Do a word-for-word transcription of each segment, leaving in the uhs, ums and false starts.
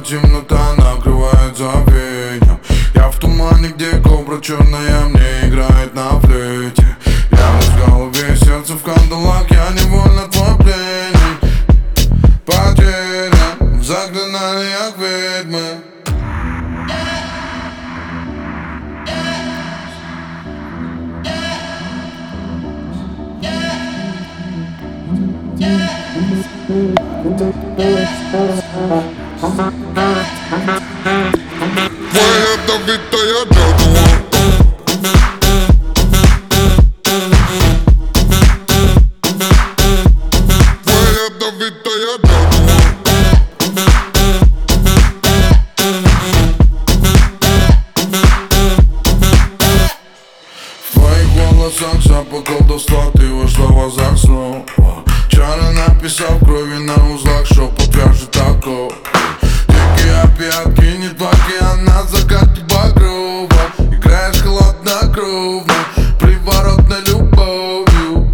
темнота накрывает забвением. Я в тумане, где кобра черная мне играет на флейте. Я в голове, сердце в кандалах, я невольно твой пленник. Потерян в заклинаниях ведьмы. Твоя ядовитая джадуа. Твоя ядовитая джадуа. В твоих волосах запах колдовства, ты вошла в азарт снова. Чары написал в крови на узлах, что подвяжет такого. Дикие опиатки, не два океана, закат багрова. Играешь холоднокровно, приворотной любовью.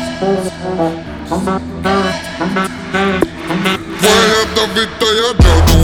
Твоя ядовитая джадуа.